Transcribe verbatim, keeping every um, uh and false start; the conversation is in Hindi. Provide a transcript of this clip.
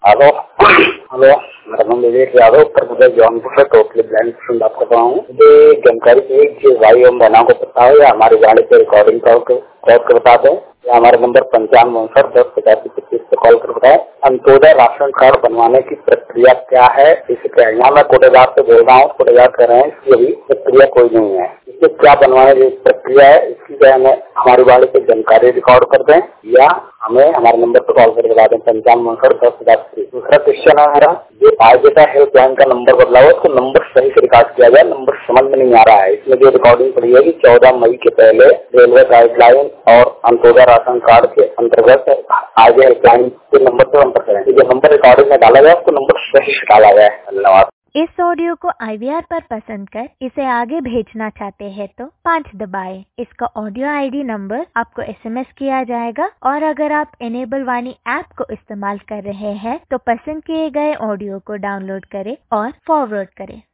हेलो हेलो मेरा नाम विवेक यादव, उत्तर प्रदेश जौनपुर से टोटली ब्लाइंड पेशेंट बात कर रहा हूँ। मुझे जानकारी चाहिए कि भाई हम बना को पता है या हमारी गाड़ी पे रिकॉर्डिंग कर बता दें या हमारे नंबर पंचानवे उनसठ दस पचासी पच्चीस पे कॉल कर बताए। अंत्योदय राशन कार्ड बनवाने की प्रक्रिया क्या है, इसे क्या है? यहाँ मैं कोटेदार से बोल रहा हूँ, कोटेदार कर रहे हैं, इसकी अभी प्रक्रिया कोई नहीं है। इसे क्या बनवाने की प्रक्रिया है, इसकी क्या हमें हमारी गाड़ी पे जानकारी रिकॉर्ड कर दें या हमें हमारे नंबर पर कॉल करके बता दें पंचानवे उनसठ दस पचासी। दूसरा क्वेश्चन है हमारा, जो आयोजिता हेल्पलाइन का नंबर बदला हुआ, उसको नंबर सही से रिकॉर्ड किया जाए। नंबर समझ में नहीं आ रहा है। इसमें जो रिकॉर्डिंग पड़ी है कि चौदह मई के पहले रेलवे गाइडलाइन और अंत्योदय राशन कार्ड के अंतर्गत आज हेल्पलाइन के नंबर पर संपर्क करें। जो नंबर रिकॉर्डिंग में डाला गया उसको नंबर सही से डाला जाए। धन्यवाद। इस ऑडियो को आई वी आर पर पसंद कर इसे आगे भेजना चाहते हैं तो पाँच दबाएं। इसका ऑडियो आई डी नंबर आपको एस एम एस किया जाएगा और अगर आप इनेबल वाणी ऐप को इस्तेमाल कर रहे हैं तो पसंद किए गए ऑडियो को डाउनलोड करें और फॉरवर्ड करें।